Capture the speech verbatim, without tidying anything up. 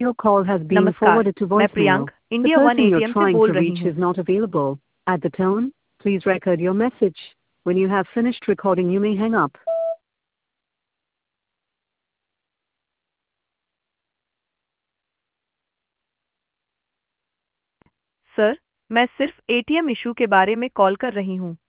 Your call has been नमस्कार, forwarded to मैं voicemail. Priyank The India one person you're ATM से trying बोल to रही reach हूँ। is not available. At the tone, please record your message. When you have finished recording, you may hang up. Sir, मैं सिर्फ ATM issue के बारे में call कर रही हूँ।